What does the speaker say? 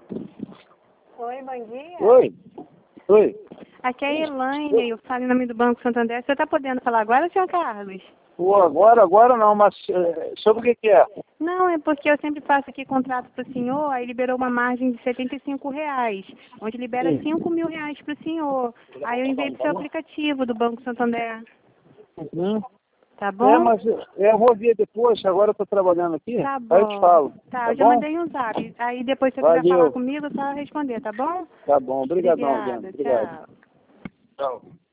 Oi, bom dia. Oi. Oi. Aqui é a Elaine, eu falo em nome do Banco Santander. Você está podendo falar agora, senhor Carlos? Pô, agora não, mas sobre o que é? Não, é porque eu sempre faço aqui contrato para o senhor, aí liberou uma margem de R$ 75, onde libera Sim. R$ 5.000 para o senhor. Aí eu enviei para o seu aplicativo do Banco Santander. Uhum. Tá bom? Mas eu vou ver depois, agora eu estou trabalhando aqui, Tá aí eu te bom. falo, Tá, tá eu já bom? mandei um zap. Aí depois, se você quiser falar Valeu, comigo, é só responder, tá bom? tá bom, obrigadão, Diana, Obrigada, obrigado. tchau. Tchau.